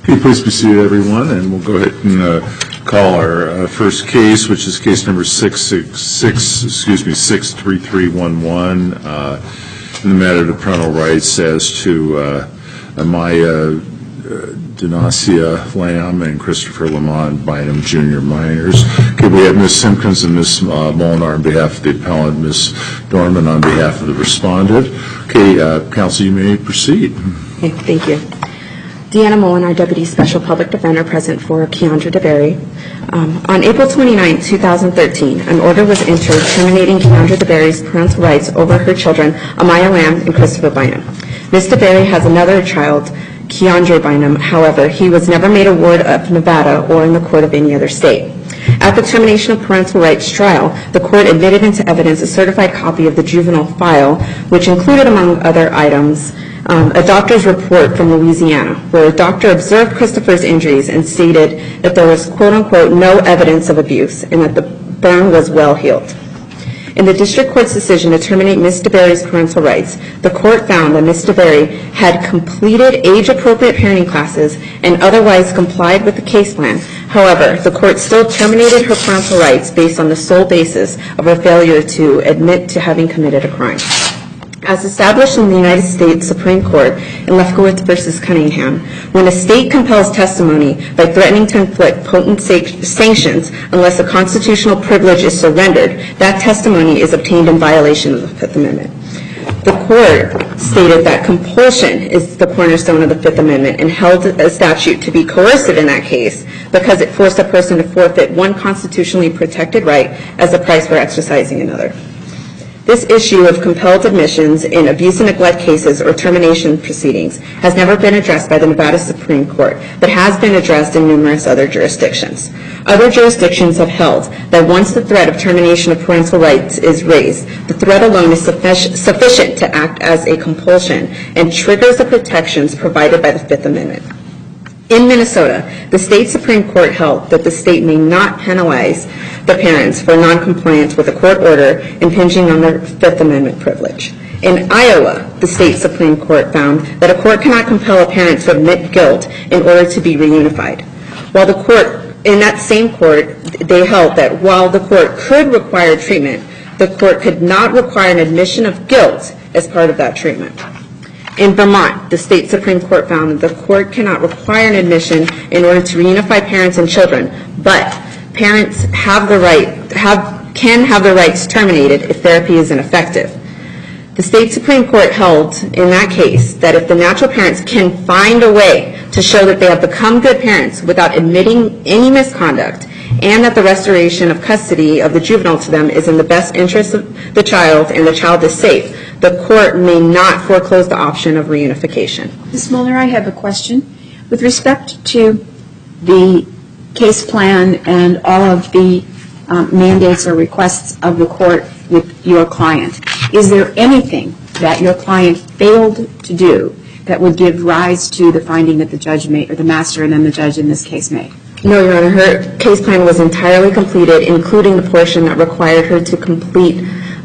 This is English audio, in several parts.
Okay, please be seated, everyone, and we'll go ahead and call our first case, which is case number 63311, in the matter of parental rights as to Amaya Donacia Lamb and Christopher Lamont Bynum Jr. minors. Okay, we have Ms. Simpkins and Ms. Molinar on behalf of the appellant, Ms. Dorman on behalf of the respondent. Okay, counsel, you may proceed. Okay, thank you. Deanna Molinar, Deputy Special Public Defender, present for Keandra DeBerry. On April 29, 2013, an order was entered terminating Keandra DeBerry's parental rights over her children, Amaya Lamb and Christopher Bynum. Ms. DeBerry has another child, Keandre Bynum. However, he was never made a ward of Nevada or in the court of any other state. At the termination of parental rights trial, the court admitted into evidence a certified copy of the juvenile file, which included, among other items, a doctor's report from Louisiana, where a doctor observed Christopher's injuries and stated that there was, quote-unquote, no evidence of abuse and that the burn was well healed. In the district court's decision to terminate Ms. DeBerry's parental rights, the court found that Ms. DeBerry had completed age-appropriate parenting classes and otherwise complied with the case plan. However, the court still terminated her parental rights based on the sole basis of her failure to admit to having committed a crime. As established in the United States Supreme Court in Lefkowitz v. Cunningham, when a state compels testimony by threatening to inflict potent sanctions unless a constitutional privilege is surrendered, that testimony is obtained in violation of the Fifth Amendment. The court stated that compulsion is the cornerstone of the Fifth Amendment and held a statute to be coercive in that case because it forced a person to forfeit one constitutionally protected right as a price for exercising another. This issue of compelled admissions in abuse and neglect cases or termination proceedings has never been addressed by the Nevada Supreme Court, but has been addressed in numerous other jurisdictions. Other jurisdictions have held that once the threat of termination of parental rights is raised, the threat alone is sufficient to act as a compulsion and triggers the protections provided by the Fifth Amendment. In Minnesota, the state Supreme Court held that the state may not penalize the parents for noncompliance with a court order impinging on their Fifth Amendment privilege. In Iowa, the state Supreme Court found that a court cannot compel a parent to admit guilt in order to be reunified. While the court, in that same court, they held that while the court could require treatment, the court could not require an admission of guilt as part of that treatment. In Vermont, the state Supreme Court found that the court cannot require an admission in order to reunify parents and children, but parents have the right, can have their rights terminated if therapy is ineffective. The state Supreme Court held in that case that if the natural parents can find a way to show that they have become good parents without admitting any misconduct, and that the restoration of custody of the juvenile to them is in the best interest of the child and the child is safe, the court may not foreclose the option of reunification. Ms. Mueller, I have a question. With respect to the case plan and all of the mandates or requests of the court with your client, is there anything that your client failed to do that would give rise to the finding that the judge made, or the master and then the judge in this case made? No, Your Honor. Her case plan was entirely completed, including the portion that required her to complete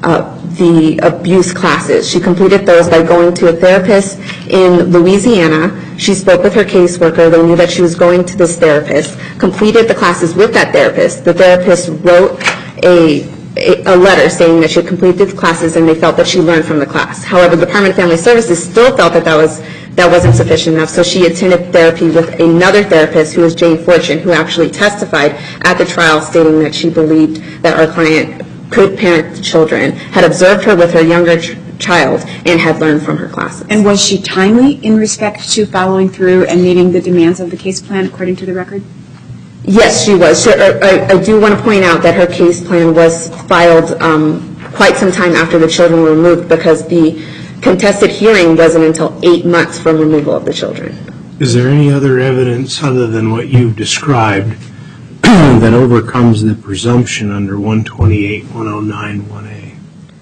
the abuse classes. She completed those by going to a therapist in Louisiana. She spoke with her caseworker. They knew that she was going to this therapist, completed the classes with that therapist. The therapist wrote a letter saying that she had completed the classes and they felt that she learned from the class. However, the Department of Family Services still felt that that wasn't sufficient enough, so she attended therapy with another therapist who was Jane Fortune, who actually testified at the trial stating that she believed that our client could parent the children, had observed her with her younger child, and had learned from her classes. And was she timely in respect to following through and meeting the demands of the case plan according to the record? Yes, she was. I do want to point out that her case plan was filed quite some time after the children were removed because the contested hearing wasn't until 8 months from removal of the children. Is there any other evidence other than what you've described that overcomes the presumption under 128-109-1A?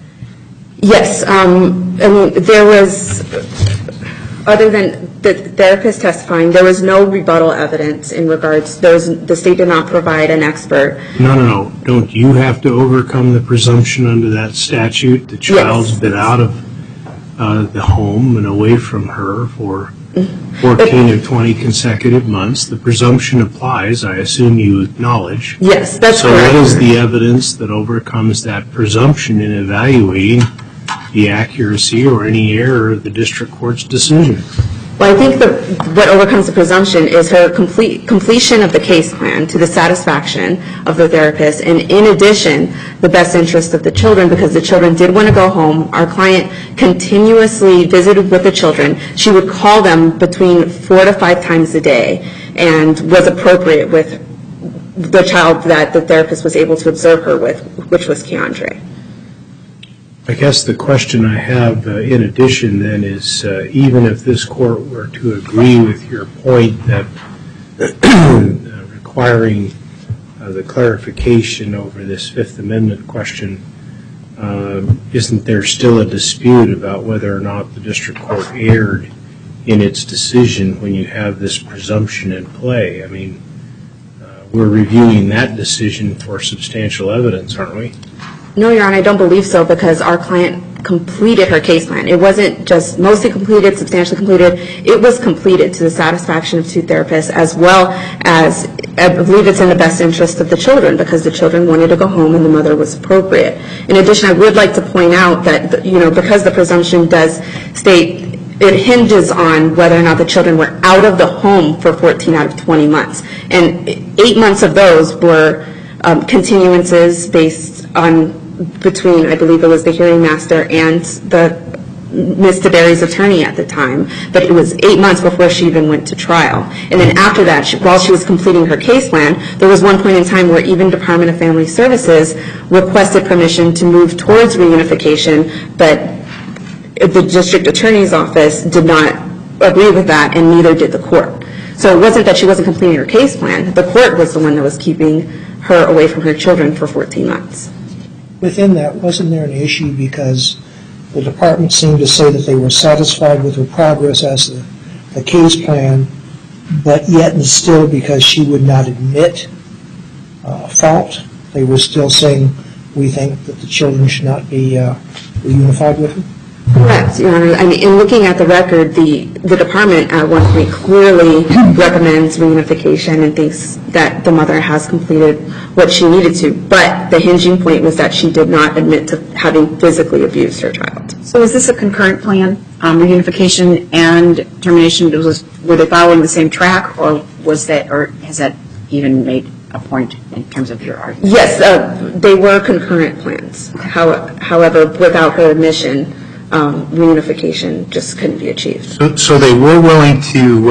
Yes. There was, other than the therapist testifying, there was no rebuttal evidence in regards, the state did not provide an expert. No. Don't you have to overcome the presumption under that statute? The child's been out of the home and away from her for 14 or 20 consecutive months. The presumption applies, I assume you acknowledge. Yes, that's So correct. what is the evidence that overcomes that presumption in evaluating the accuracy or any error of the district court's decision? Well, I think what overcomes the presumption is her completion of the case plan to the satisfaction of the therapist, and in addition, the best interest of the children, because the children did want to go home. Our client continuously visited with the children. She would call them between 4 to 5 times a day and was appropriate with the child that the therapist was able to observe her with, which was Keandre. I guess the question I have in addition then is, even if this court were to agree with your point that requiring the clarification over this Fifth Amendment question, isn't there still a dispute about whether or not the district court erred in its decision when you have this presumption in play? I mean, we're reviewing that decision for substantial evidence, aren't we? No, Your Honor, I don't believe so, because our client completed her case plan. It wasn't just mostly completed, substantially completed. It was completed to the satisfaction of 2 therapists, as well as, I believe it's in the best interest of the children, because the children wanted to go home and the mother was appropriate. In addition, I would like to point out that, because the presumption does state it hinges on whether or not the children were out of the home for 14 out of 20 months. And 8 months of those were continuances based on between, I believe it was the hearing master and Ms. DeBerry's attorney at the time, but it was 8 months before she even went to trial. And then after that, while she was completing her case plan, there was one point in time where even Department of Family Services requested permission to move towards reunification, but the district attorney's office did not agree with that, and neither did the court. So it wasn't that she wasn't completing her case plan. The court was the one that was keeping her away from her children for 14 months. Within that, wasn't there an issue because the department seemed to say that they were satisfied with her progress as the case plan, but yet and still, because she would not admit fault, they were still saying, we think that the children should not be reunified with her? Correct, Your Honor. I mean, in looking at the record, the department at one point clearly recommends reunification and thinks that the mother has completed what she needed to. But the hinging point was that she did not admit to having physically abused her child. So is this a concurrent plan, reunification and termination? Were they following the same track, or has that even made a point in terms of your argument? Yes, they were concurrent plans. However, without her admission, reunification just couldn't be achieved. So they were willing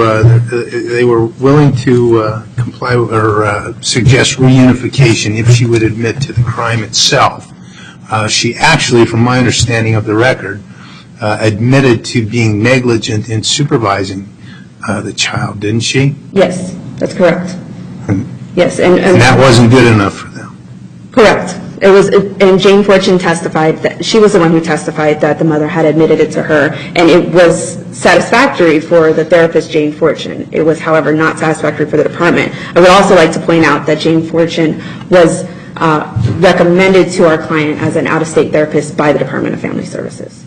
to comply with, or suggest reunification if she would admit to the crime itself. She actually, from my understanding of the record, admitted to being negligent in supervising the child, didn't she? Yes, that's correct. Yes, and that wasn't good enough for them. Correct. It was, and Jane Fortune testified that she was the one who testified that the mother had admitted it to her, and it was satisfactory for the therapist, Jane Fortune. It was, however, not satisfactory for the department. I would also like to point out that Jane Fortune was recommended to our client as an out-of-state therapist by the Department of Family Services.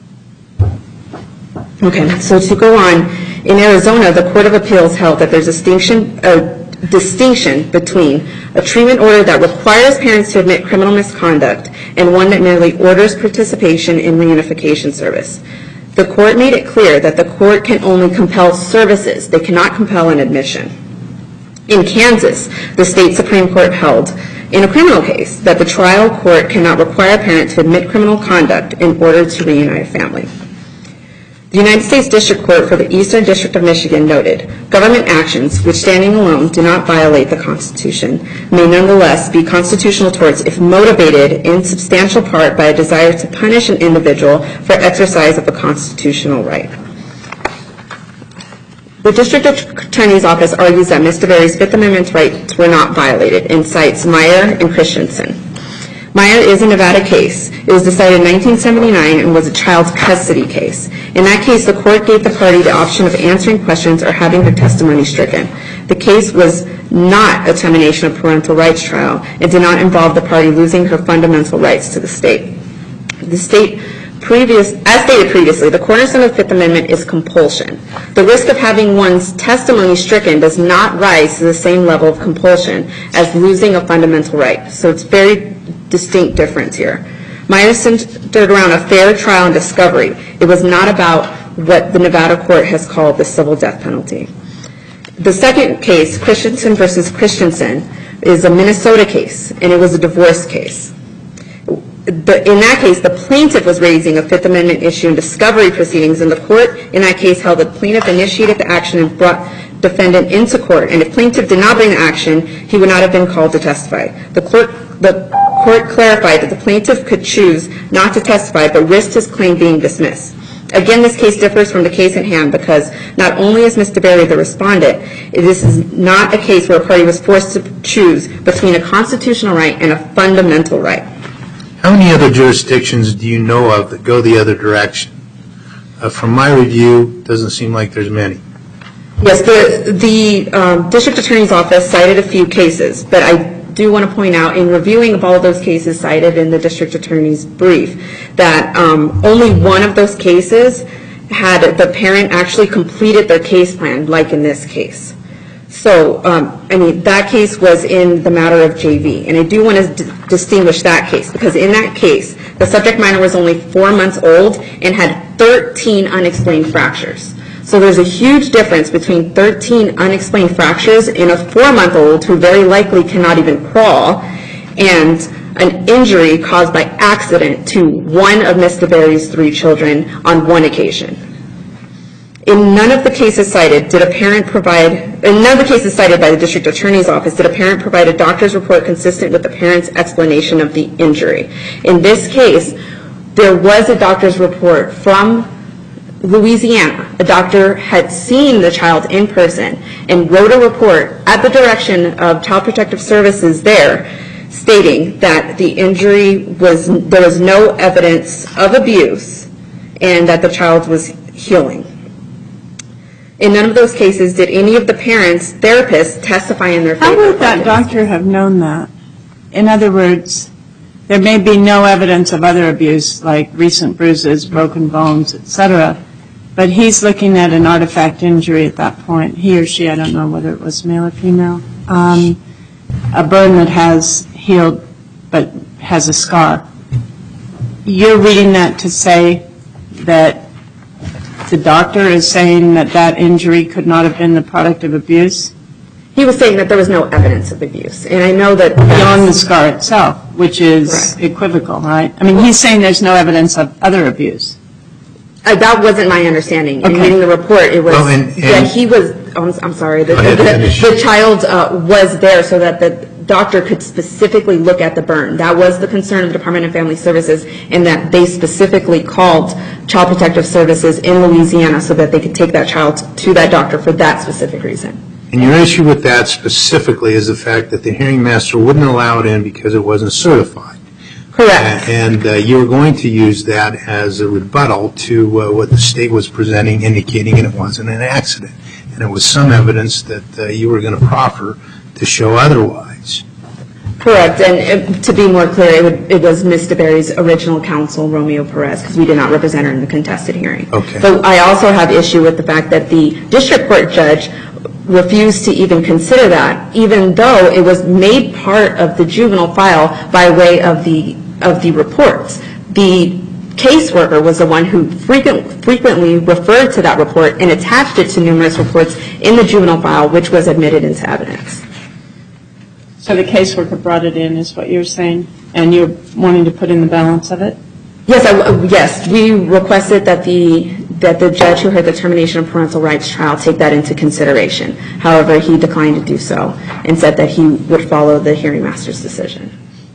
Okay, so to go on, in Arizona, the Court of Appeals held that there's a distinction between a treatment order that requires parents to admit criminal misconduct and one that merely orders participation in reunification service. The court made it clear that the court can only compel services. They cannot compel an admission. In Kansas, the state Supreme Court held in a criminal case that the trial court cannot require a parent to admit criminal conduct in order to reunite a family. The United States District Court for the Eastern District of Michigan noted, government actions, which standing alone do not violate the Constitution, may nonetheless be constitutional torts if motivated in substantial part by a desire to punish an individual for exercise of a constitutional right. The District Attorney's Office argues that Ms. DeBerry's Fifth Amendment rights were not violated and cites Meyer and Christensen. Meyer is a Nevada case. It was decided in 1979 and was a child custody case. In that case, the court gave the party the option of answering questions or having their testimony stricken. The case was not a termination of parental rights trial and did not involve the party losing her fundamental rights to the state. The state as stated previously, the cornerstone of the Fifth Amendment is compulsion. The risk of having one's testimony stricken does not rise to the same level of compulsion as losing a fundamental right. So it's very distinct difference here. Mine is centered around a fair trial and discovery. It was not about what the Nevada court has called the civil death penalty. The second case, Christensen versus Christensen, is a Minnesota case, and it was a divorce case. In that case, the plaintiff was raising a Fifth Amendment issue in discovery proceedings, and the court in that case held that the plaintiff initiated the action and brought defendant into court, and if plaintiff did not bring the action, he would not have been called to testify. The court clarified that the plaintiff could choose not to testify but risked his claim being dismissed. Again, this case differs from the case at hand because not only is Ms. DeBerry the respondent, this is not a case where a party was forced to choose between a constitutional right and a fundamental right. How many other jurisdictions do you know of that go the other direction? From my review, it doesn't seem like there's many. Yes, the district attorney's office cited a few cases, but I do want to point out in reviewing of all of those cases cited in the district attorney's brief that only one of those cases had the parent actually completed their case plan, like in this case. So, that case was in the matter of JV, and I do want to distinguish that case because in that case, the subject minor was only 4 months old and had 13 unexplained fractures. So there's a huge difference between 13 unexplained fractures in a 4-month-old who very likely cannot even crawl and an injury caused by accident to one of Ms. DeBerry's 3 children on one occasion. In none of the cases cited by the district attorney's office did a parent provide a doctor's report consistent with the parent's explanation of the injury. In this case, there was a doctor's report from Louisiana. A doctor had seen the child in person and wrote a report at the direction of Child Protective Services there stating that the injury there was no evidence of abuse and that the child was healing. In none of those cases did any of the parents' therapists testify in their favor. How would that doctor have known that? In other words, there may be no evidence of other abuse like recent bruises, broken bones, etc., but he's looking at an artifact injury at that point, he or she, I don't know whether it was male or female, a burn that has healed but has a scar. You're reading that to say that the doctor is saying that that injury could not have been the product of abuse? He was saying that there was no evidence of abuse, and I know that beyond the scar itself, which is equivocal, right? I mean, he's saying there's no evidence of other abuse. That wasn't my understanding. In reading the report, it was that he was, I'm sorry, the child was there so that the doctor could specifically look at the burn. That was the concern of the Department of Family Services, and that they specifically called Child Protective Services in Louisiana so that they could take that child to that doctor for that specific reason. And your issue with that specifically is the fact that the hearing master wouldn't allow it in because it wasn't certified. Correct. And you were going to use that as a rebuttal to what the state was presenting, indicating it wasn't an accident. And it was some evidence that you were going to proffer to show otherwise. Correct. And to be more clear, it was Ms. DeBerry's original counsel, Romeo Perez, because we did not represent her in the contested hearing. Okay. So I also have issue with the fact that the district court judge refused to even consider that, even though it was made part of the juvenile file by way of the reports. The caseworker was the one who frequently referred to that report and attached it to numerous reports in the juvenile file, which was admitted into evidence. So the caseworker brought it in, is what you're saying, and you're wanting to put in the balance of it? Yes, we requested that the judge who heard the termination of parental rights trial take that into consideration. However, he declined to do so and said that he would follow the hearing master's decision.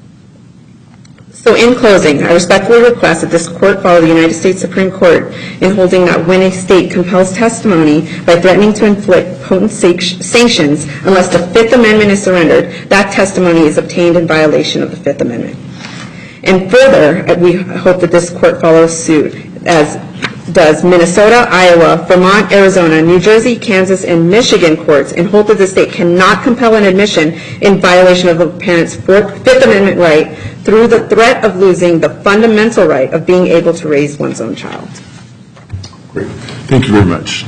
So in closing, I respectfully request that this court follow the United States Supreme Court in holding that when a state compels testimony by threatening to inflict potent sanctions unless the Fifth Amendment is surrendered, that testimony is obtained in violation of the Fifth Amendment. And further, we hope that this court follows suit as does Minnesota, Iowa, Vermont, Arizona, New Jersey, Kansas, and Michigan courts and hold that the state cannot compel an admission in violation of the parent's Fifth Amendment right through the threat of losing the fundamental right of being able to raise one's own child. Great. Thank you very much.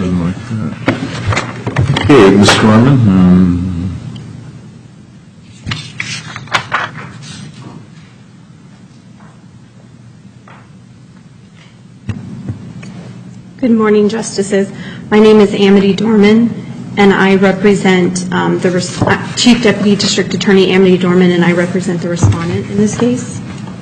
Okay, Mr. Norman. Good morning, Justices. My name is Amity Dorman, and I represent Chief Deputy District Attorney Amity Dorman, and I represent the respondent in this case.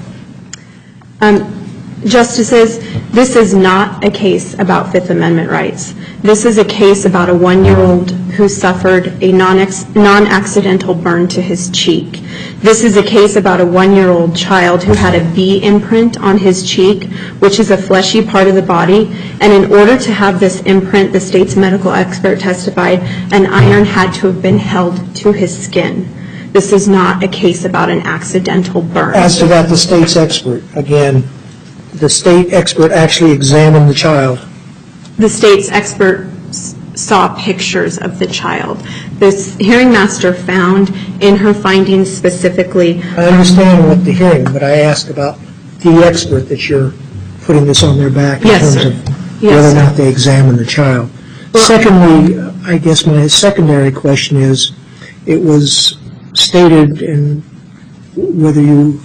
Justices, this is not a case about Fifth Amendment rights. This is a case about a 1-year-old who suffered a non-accidental burn to his cheek. This is a case about a 1-year-old child who had a bee imprint on his cheek, which is a fleshy part of the body, and in order to have this imprint, the state's medical expert testified, an iron had to have been held to his skin. This is not a case about an accidental burn. As to that, the state's expert, again, the state expert actually examined the child. The state's expert saw pictures of the child. This hearing master found in her findings specifically. I understand what the hearing, but I asked about the expert that you're putting this on their back in Yes, terms sir. of Yes, whether or sir. not they examined the child. Secondly, I guess my secondary question is, it was stated, and whether you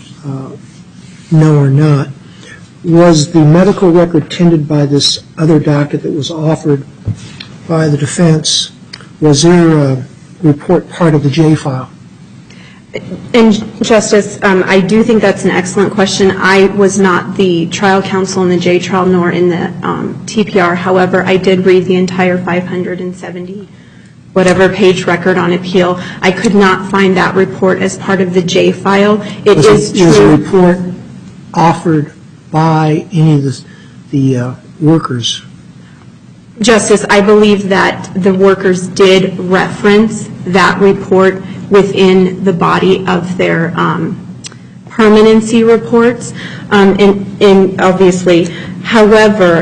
know or not, was the medical record tended by this other doctor that was offered by the defense, was there a report part of the J file? And Justice, I do think that's an excellent question. I was not the trial counsel in the J trial nor in the TPR. However, I did read the entire 570 whatever page record on appeal. I could not find that report as part of the J file. It is true. Was a report offered by any of the workers? Justice, I believe that the workers did reference that report within the body of their permanency reports, and obviously. However,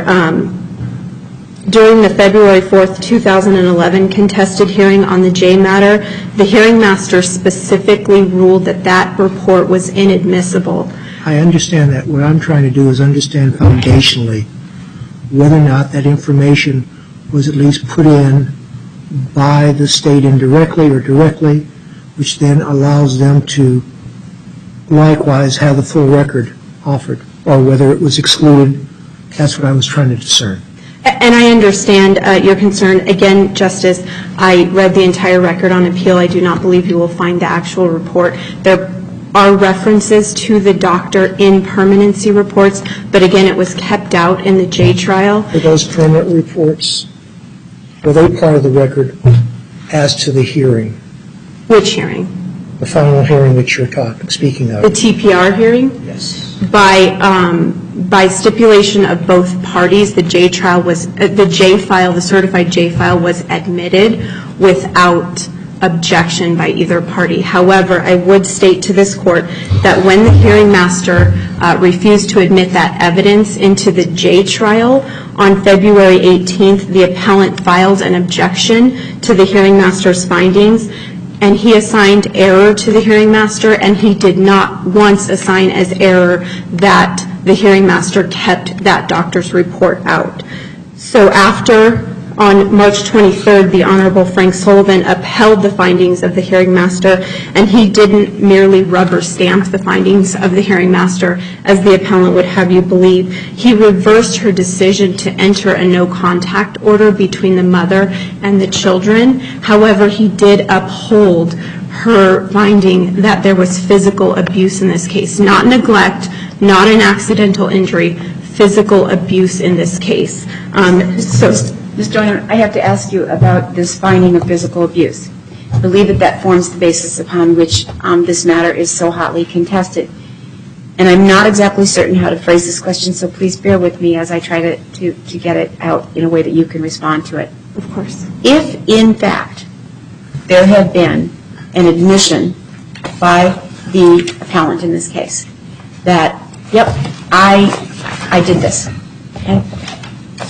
during the February 4th, 2011 contested hearing on the J matter, the hearing master specifically ruled that that report was inadmissible. I understand that. What I'm trying to do is understand foundationally whether or not that information was at least put in by the state indirectly or directly, which then allows them to likewise have the full record offered, or whether it was excluded. That's what I was trying to discern. And I understand your concern. Again, Justice, I read the entire record on appeal. I do not believe you will find the actual report. There are references to the doctor in permanency reports, but again, it was kept out in the J trial. Were those permanent reports, were they part of the record as to the hearing? Which hearing? The final hearing that you're speaking of? The TPR hearing? Yes. By stipulation of both parties, the J trial was, the J file, the certified J file was admitted without objection by either party. However, I would state to this court that when the hearing master refused to admit that evidence into the J trial on February 18th, the appellant filed an objection to the hearing master's findings, and he assigned error to the hearing master, and he did not once assign as error that the hearing master kept that doctor's report out. So after, on March 23rd, the Honorable Frank Sullivan upheld the findings of the hearing master, and he didn't merely rubber stamp the findings of the hearing master, as the appellant would have you believe. He reversed her decision to enter a no contact order between the mother and the children. However, he did uphold her finding that there was physical abuse in this case, not neglect, not an accidental injury, physical abuse in this case. Ms. Joyner, I have to ask you about this finding of physical abuse. I believe that forms the basis upon which this matter is so hotly contested. And I'm not exactly certain how to phrase this question, so please bear with me as I try to get it out in a way that you can respond to it. Of course. If, in fact, there had been an admission by the appellant in this case that, yep, I did this, okay?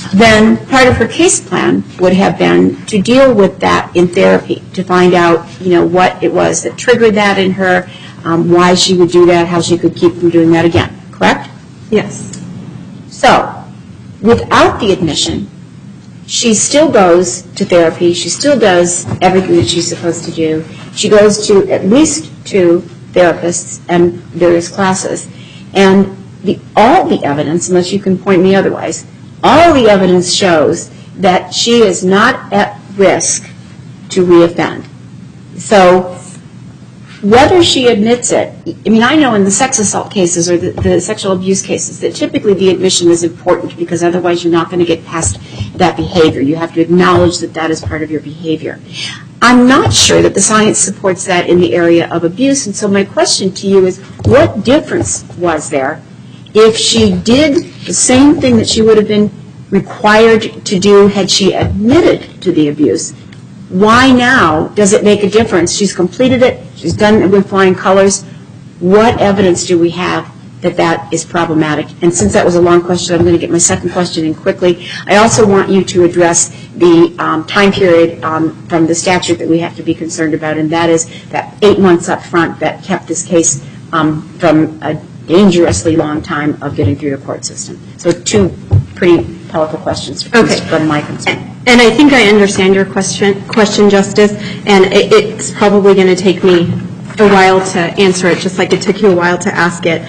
then part of her case plan would have been to deal with that in therapy, to find out, what it was that triggered that in her, why she would do that, how she could keep from doing that again, correct? Yes. So, without the admission, she still goes to therapy, she still does everything that she's supposed to do. She goes to at least 2 therapists and various classes. And all the evidence, unless you can point me otherwise, all the evidence shows that she is not at risk to reoffend. So whether she admits it, I know in the sex assault cases or the sexual abuse cases that typically the admission is important because otherwise you're not going to get past that behavior. You have to acknowledge that that is part of your behavior. I'm not sure that the science supports that in the area of abuse, and so my question to you is, what difference was there if she did the same thing that she would have been required to do had she admitted to the abuse? Why now does it make a difference? She's completed it. She's done it with flying colors. What evidence do we have that that is problematic? And since that was a long question, I'm going to get my second question in quickly. I also want you to address the time period from the statute that we have to be concerned about, and that is that 8 months up front that kept this case from a dangerously long time of getting through the court system. So 2 pretty powerful questions from my concern. And I think I understand your question, Justice, and it's probably going to take me a while to answer it, just like it took you a while to ask it.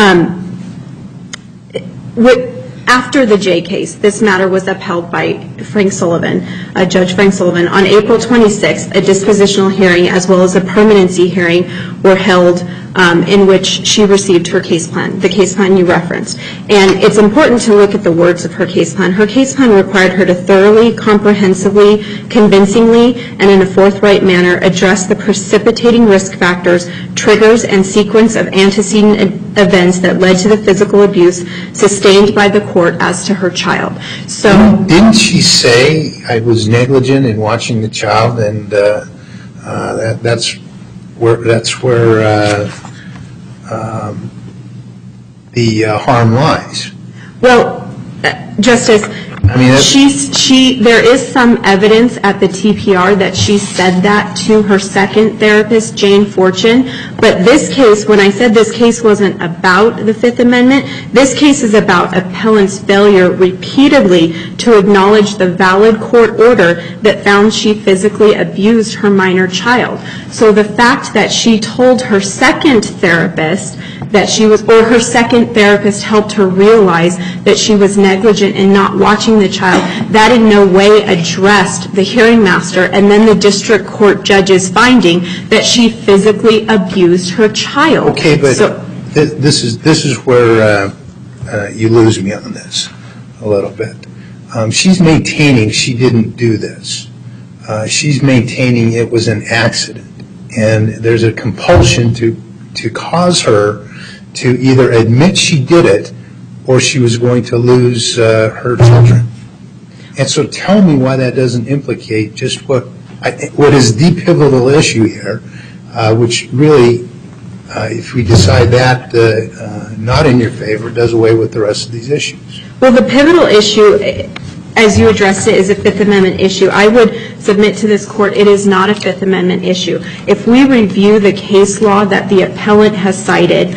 After the Jay case, this matter was upheld by Frank Sullivan, Judge Frank Sullivan. On April 26th, a dispositional hearing as well as a permanency hearing were held in which she received her case plan, the case plan you referenced. And it's important to look at the words of her case plan. Her case plan required her to thoroughly, comprehensively, convincingly, and in a forthright manner address the precipitating risk factors, triggers, and sequence of antecedent events that led to the physical abuse sustained by the court as to her child. So, didn't she say I was negligent in watching the child, and that's where the harm lies? Well, Justice, there is some evidence at the TPR that she said that to her second therapist, Jane Fortune. But this case, when I said this case wasn't about the Fifth Amendment, this case is about appellant's failure repeatedly to acknowledge the valid court order that found she physically abused her minor child. So the fact that she told her second therapist that she was, or her second therapist helped her realize that she was negligent in not watching the child, that in no way addressed the hearing master and then the district court judge's finding that she physically abused her child. Okay, but this is where you lose me on this a little bit. She's maintaining she didn't do this. She's maintaining it was an accident, and there's a compulsion to cause her to either admit she did it or she was going to lose her children. And so tell me why that doesn't implicate just what is the pivotal issue here, which really, if we decide that not in your favor, does away with the rest of these issues. Well, the pivotal issue, as you addressed it, is a Fifth Amendment issue. I would submit to this court it is not a Fifth Amendment issue. If we review the case law that the appellant has cited,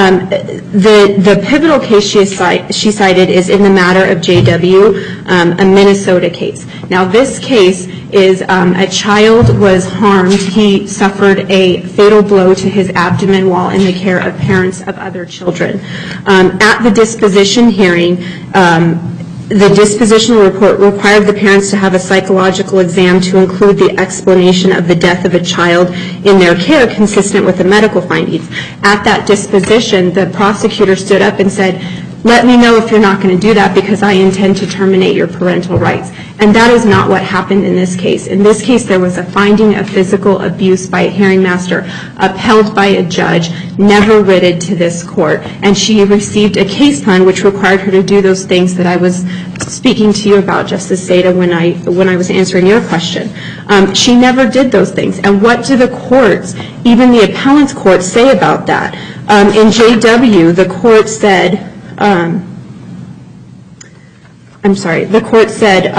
the pivotal case she cited is in the matter of J.W., a Minnesota case. Now, this case is a child was harmed. He suffered a fatal blow to his abdomen while in the care of parents of other children. At the disposition hearing, the dispositional report required the parents to have a psychological exam to include the explanation of the death of a child in their care consistent with the medical findings. At that disposition, the prosecutor stood up and said, "Let me know if you're not going to do that because I intend to terminate your parental rights." And that is not what happened in this case. In this case, there was a finding of physical abuse by a hearing master upheld by a judge, never written to this court. And she received a case plan which required her to do those things that I was speaking to you about, Justice Seda, when I was answering your question. She never did those things. And what do the courts, even the appellant's court, say about that? In J.W., the court said, I'm sorry, the court said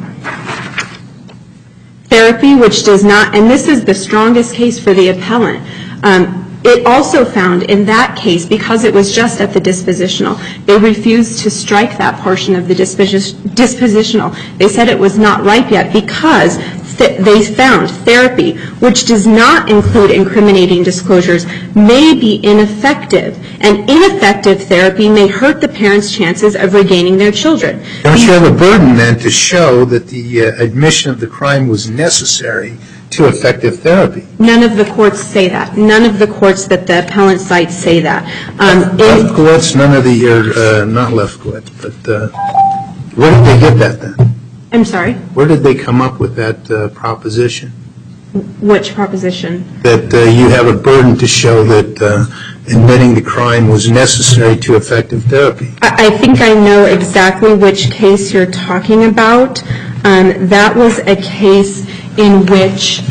therapy, which does not, and this is the strongest case for the appellant, it also found in that case, because it was just at the dispositional, they refused to strike that portion of the dispositional. They said it was not ripe yet because they found therapy, which does not include incriminating disclosures, may be ineffective, and ineffective therapy may hurt the parents' chances of regaining their children. Don't you have a burden then to show that the admission of the crime was necessary to effective therapy? None of the courts say that. None of the courts that the appellant cites say that. Lefkowitz, none of the, not Lefkowitz, but where did they get that then? I'm sorry? Where did they come up with that proposition? Which proposition? That you have a burden to show that admitting the crime was necessary to effective therapy. I think I know exactly which case you're talking about. That was a case in which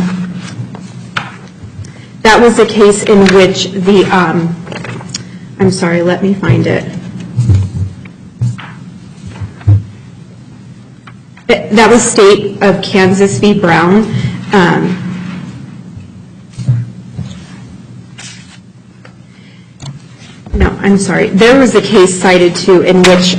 the I'm sorry, let me find it. That was State of Kansas v. Brown. No, I'm sorry. There was a case cited too in which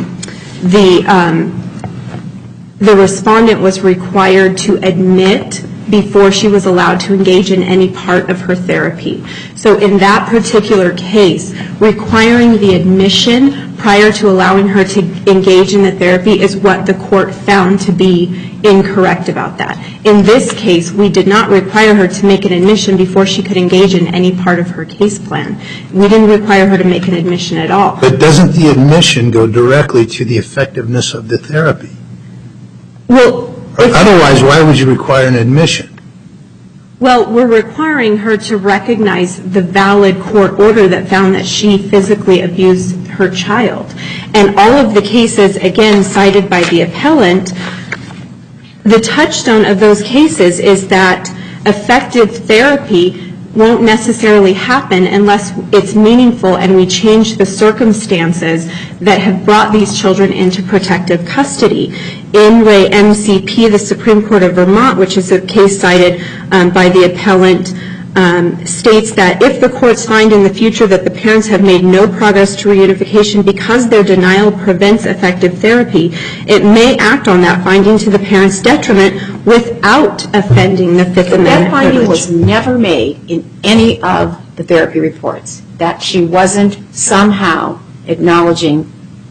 the respondent was required to admit before she was allowed to engage in any part of her therapy. So in that particular case, requiring the admission prior to allowing her to engage in the therapy is what the court found to be incorrect about that. In this case, we did not require her to make an admission before she could engage in any part of her case plan. We didn't require her to make an admission at all. But doesn't the admission go directly to the effectiveness of the therapy? Well, otherwise, why would you require an admission? Well, we're requiring her to recognize the valid court order that found that she physically abused her child. And all of the cases, again, cited by the appellant, the touchstone of those cases is that effective therapy won't necessarily happen unless it's meaningful and we change the circumstances that have brought these children into protective custody. In Re MCP, the Supreme Court of Vermont, which is a case cited by the appellant, states that if the courts find in the future that the parents have made no progress to reunification because their denial prevents effective therapy, it may act on that finding to the parents' detriment without offending the Fifth Amendment That finding privilege. was never made in any of the therapy reports, that she wasn't somehow acknowledging,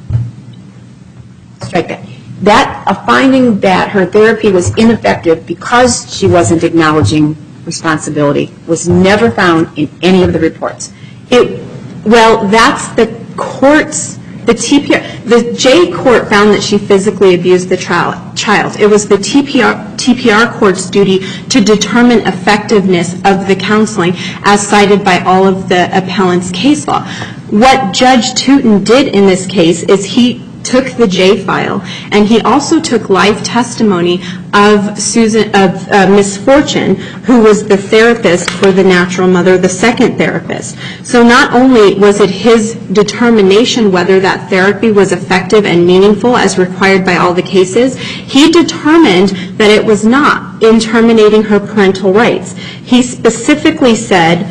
strike that, a finding that her therapy was ineffective because she wasn't acknowledging responsibility was never found in any of the reports. Well, that's the court's, the TPR, the J court found that she physically abused the child. It was the TPR court's duty to determine effectiveness of the counseling as cited by all of the appellant's case law. What Judge Tootin did in this case is he took the J file and he also took live testimony of Miss Fortune, who was the therapist for the natural mother, the second therapist. So not only was it his determination whether that therapy was effective and meaningful as required by all the cases, he determined that it was not in terminating her parental rights. He specifically said,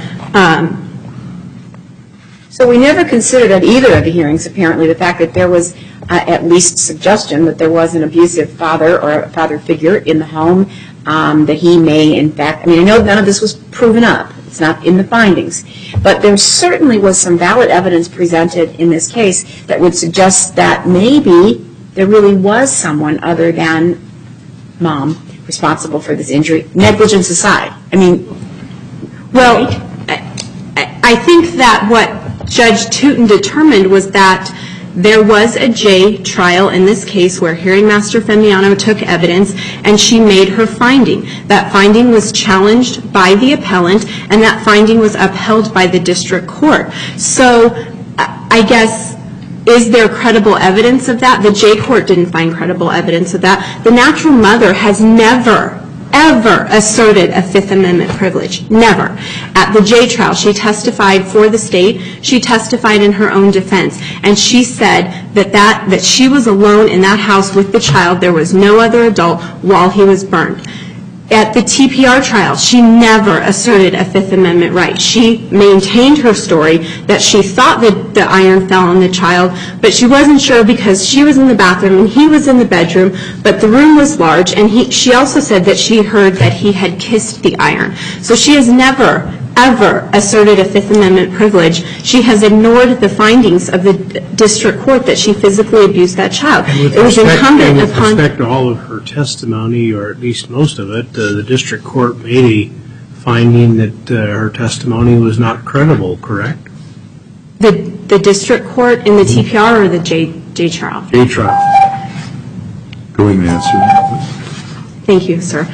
so we never considered at either of the hearings, apparently, the fact that there was at least suggestion that there was an abusive father or a father figure in the home, that he may, in fact, I mean, I know none of this was proven up. It's not in the findings. But there certainly was some valid evidence presented in this case that would suggest that maybe there really was someone other than mom responsible for this injury, negligence aside. I mean, well, I think that what Judge Tootin determined was that there was a J trial in this case where Hearing Master Femiano took evidence and she made her finding. That finding was challenged by the appellant and that finding was upheld by the district court. So I guess, is there credible evidence of that? The J court didn't find credible evidence of that. The natural mother has never ever asserted a Fifth Amendment privilege. Never. At the J trial, she testified for the state. She testified in her own defense. And she said that she was alone in that house with the child. There was no other adult while he was burned. At the TPR trial, she never asserted a Fifth Amendment right. She maintained her story that she thought that the iron fell on the child, but she wasn't sure because she was in the bathroom and he was in the bedroom, but the room was large, and she also said that she heard that he had kissed the iron. So she has never, ever asserted a Fifth Amendment privilege. She has ignored the findings of the district court that she physically abused that child. It was incumbent upon... With respect to all of her testimony, or at least most of it, the district court made a finding that her testimony was not credible, correct? The district court in the TPR or the J trial? J trial. Go ahead and answer that, please. Thank you, sir.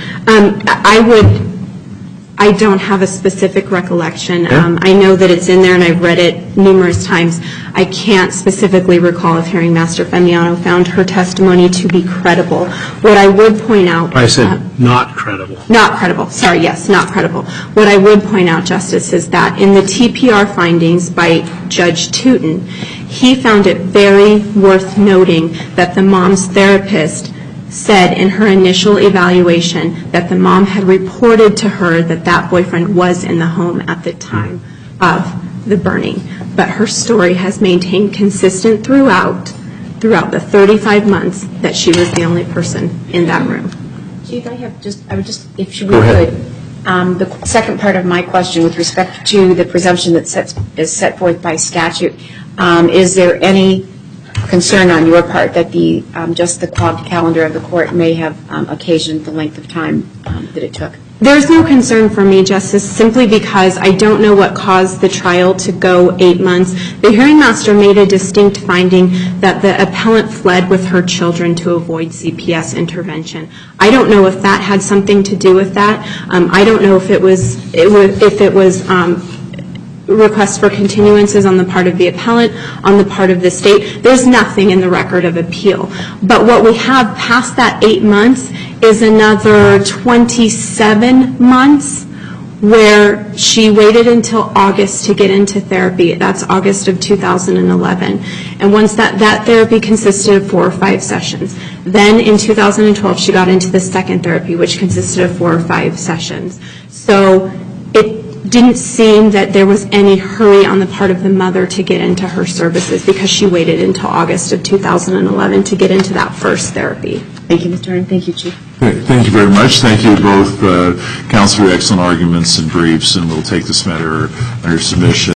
I don't have a specific recollection. I know that it's in there and I've read it numerous times. I can't specifically recall if Hearing Master Femiano found her testimony to be credible. What I would point out... I said not credible. Not credible. Sorry, yes, not credible. What I would point out, Justice, is that in the TPR findings by Judge Tootin, he found it very worth noting that the mom's therapist said in her initial evaluation that the mom had reported to her that that boyfriend was in the home at the time of the burning. But her story has maintained consistent throughout the 35 months that she was the only person in that room. Chief, if she would, the second part of my question with respect to the presumption that is set forth by statute, is there any concern on your part that just the clogged calendar of the court may have occasioned the length of time that it took? There's no concern for me, Justice, simply because I don't know what caused the trial to go 8 months. The hearing master made a distinct finding that the appellant fled with her children to avoid CPS intervention. I don't know if that had something to do with that. I don't know if it was requests for continuances on the part of the appellant, on the part of the state. There's nothing in the record of appeal. But what we have past that 8 months is another 27 months where she waited until August to get into therapy. That's August of 2011. And once that therapy consisted of 4 or 5 sessions. Then in 2012, she got into the second therapy, which consisted of 4 or 5 sessions. So it didn't seem that there was any hurry on the part of the mother to get into her services because she waited until August of 2011 to get into that first therapy. Thank you, Ms. Turner. Thank you, Chief. Thank you very much. Thank you both, counsel, for excellent arguments and briefs, and we'll take this matter under submission.